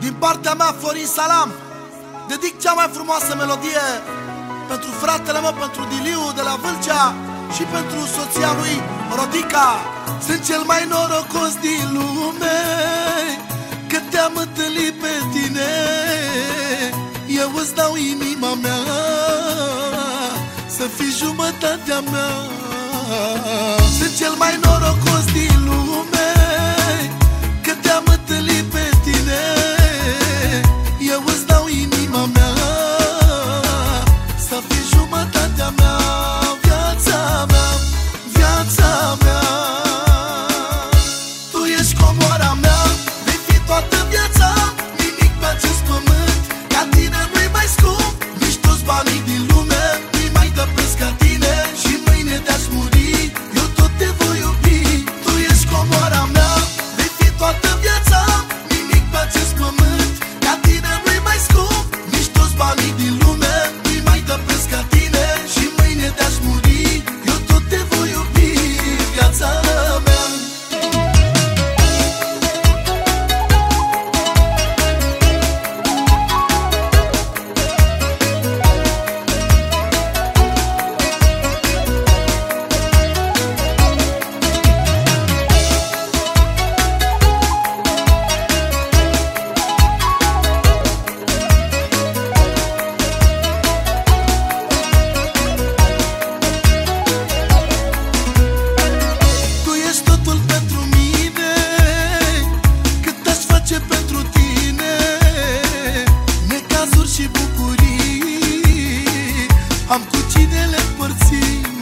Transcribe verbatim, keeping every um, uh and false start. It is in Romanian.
Din partea mea, Florin Salam, dedic cea mai frumoasă melodie pentru fratele meu, pentru Diliu de la Vâlcea și pentru soția lui, Rodica. Sunt cel mai norocos din lume, că te-am întâlnit pe tine. Eu îți dau inima mea, să fii jumătatea mea. Sunt cel mai norocos din lume, că te-am întâlnit pe tine. Eu îți dau inima mea, să fii jumătatea mea. Viața mea, viața mea, tu ești comoara mea, vei fi toată viața. Nimic pe acest pământ ca tine nu-i mai scump, nici toți banii din lume nu-i mai dă preț ca tine. Și mâine de-aș muri, eu tot te voi iubi. Tu ești comoara mea, vei fi toată viața. Nimic pe acest pământ ca tine nu-i mai scump, nici toți banii din lume nu-i mai dă preț ca tine. Și mâine de-aș muri, eu tot te voi iubi. Viața mea, pentru tine, necazuri și bucurii am cu cine le împărți.